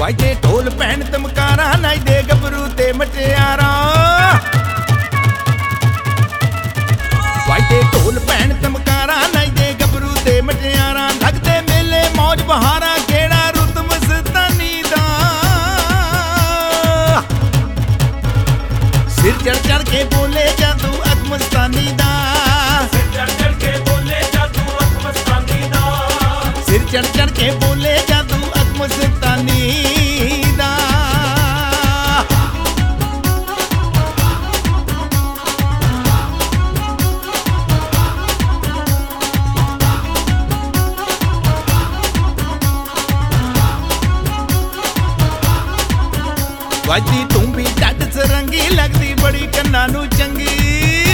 ਵੱਜਦੇ ਢੋਲ ਭੈਣ ਤਮਕਾਰਾਂ ਨੱਚਦੇ ਗੱਭਰੂ ਤੇ ਮਟਿਆਰਾਂ ਵੱਜਦੇ ਢੋਲ ਭੈਣ ਤਮਕਾਰਾਂ ਨੱਚਦੇ ਗੱਭਰੂ ਤੇ ਮਟਿਆਰਾਂ ਲੱਗਦੇ ਮੇਲੇ ਮੌਜ ਬਹਾਰਾਂ ਕਿਹੜਾ ਰੁੱਤ ਮਸਤਾਨੀ ਦਾ ਸਿਰ ਚੜ ਚੜ ਕੇ ਬੋਲੇ ਜਾਦੂ ਅੱਖ ਮਸਤਾਨੀ ਦਾ ਸਿਰ ਚੜ ਚੜ ਕੇ ਬੋਲੇ ਜਾਦੂ ਅੱਖ ਮਸਤਾਨੀ ਦਾ ਸਿਰ ਚੜ ਚੜ ਕੇ ਬੋਲੇ ਜਾਦੂ ਅੱਖ ਮਸਤਾਨੀ ਦਾ ਵੱਜਦੀ ਤੂੰ ਵੀ ਢੱਡ ਸਰੰਗੀ ਲੱਗਦੀ ਬੜੀ ਕੰਨਾਂ ਨੂੰ ਚੰਗੀ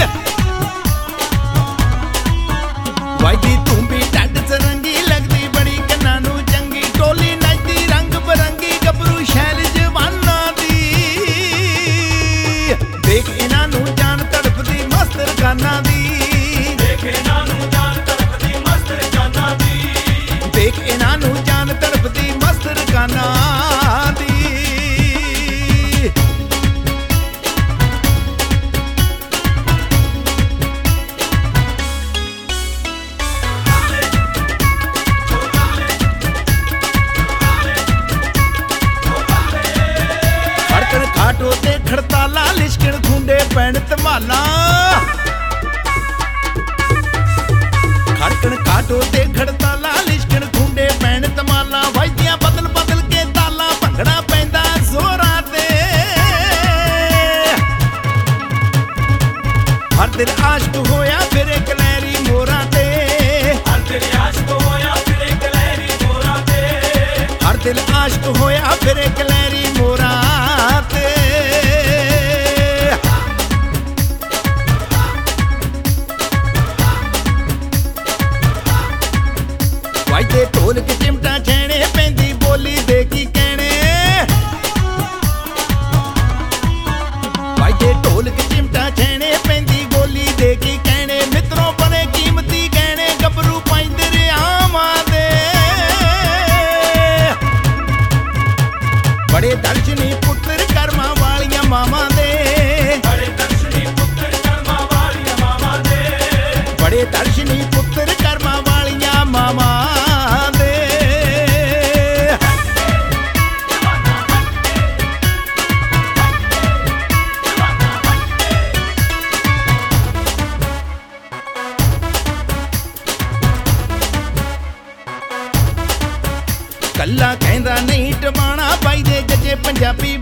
ਵੱਜਦੀ ਤੂੰ ਵੀ ਢੱਡ ਸਰੰਗੀ ਲੱਗਦੀ ਬੜੀ ਕੰਨਾਂ ਨੂੰ ਚੰਗੀ ਟੋਲੀ ਨੱਚਦੀ ਰੰਗ ਬਰੰਗੀ ਗੱਭਰੂ ਸ਼ੈਲ ਜਵਾਨਾਂ ਦੀ ਦੇਖ ਇਹਨਾਂ ਨੂੰ ਜਾਨ ਤੜਫਦੀ ਮਸਤ ਰਕਾਨਾਂ ਦੀ ਦੇਖ ਇਹਨਾਂ ਨੂੰ ਜਾਨ ਤੜਫਦੀ ਮਸਤ ਰਕਾਨਾਂ ਦੀ ਦੇਖ ਇਹਨਾਂ ਨੂੰ ਜਾਨ ਤੜਫਦੀ ਮਸਤ ਰਕਾਨਾਂ ਦੀ ਖਾਟੋ ਤੇ ਖੜਤਾਲਾ ਲਿਸ਼ਕਣ ਖੁੰਡੇ ਪੈਣ ਧਮਾਲਾ ਖੜਕਣ ਖਾਟੋ ਤੇ ਖੜਤਾਲਾ ਲਿਸ਼ਕਣ ਖੁੰਡੇ ਪੈਣ ਧਮਾਲਾ ਵੱਜਦੀਆਂ ਬਦਲ ਬਦਲ ਕੇ ਤਾਲਾਂ ਭੰਗੜਾ ਪੈਂਦਾ ਜ਼ੋਰਾਂ ਤੇ ਹਰ ਦਿਲ ਆਸ਼ਕ ਹੋਇਆ ਫਿਰੇ ਕਲੈਰੀ ਮੋਰਾਂ ਤੇ ਹਰ ਦਿਲ ਆਸ਼ਕ ਹੋਇਆ ਫਿਰੇ ਕਲੈਰੀ ਮੋਰਾਂ ਤੇ ਹਰ ਦਿਲ ਆਸ਼ਕ ਹੋਇਆ ਫਿਰੇ ਕਲੈਰੀ ਮੋਰਾਂ ਤੇ ਵੱਜਦੇ ਢੋਲ ਕੇ ਚਿਮਟਾ ਛੈਣੇ ਪੈਂਦੀ ਬੋਲੀ ਦੇ ਕੀ ਕਹਿਣੇ ਵੱਜਦੇ ਢੋਲ ਕੇ ਚਿਮਟਾ ਛੈਣੇ ਪੈਂਦੀ ਬੋਲੀ ਦੇ ਕੀ ਕਹਿਣੇ ਮਿੱਤਰੋਂ ਬਣੇ ਕੀਮਤੀ ਗਹਿਣੇ ਗੱਭਰੂ ਪੈਂਦੇ ਰਿਆਵਾਂ ਦੇ ਬੜੇ ਦਰਸ਼ਨੀ ਪੁੱਤਰ ਕਰਮਾਂ ਵਾਲੀਆਂ ਮਾਵਾਂ ਦੇ ਬੜੇ ਦਰਸ਼ਨੀ ਪੁੱਤਰ ਕਰਮਾਂ ਵਾਲੀਆਂ ਮਾਵਾਂ ਦੇ ਬੜੇ ਦਰਸ਼ਨੀ ਪੁੱਤਰ ਕਰਮਾਂ ਵਾਲੀਆਂ ਮਾਵਾਂ ਦੇ ਕੱਲਾ ਕਹਿੰਦਾ ਨਹੀਂ ਟਵਾਣਾ ਪਾਈ ਦੇ ਜੱਜੇ ਪੰਜਾਬੀ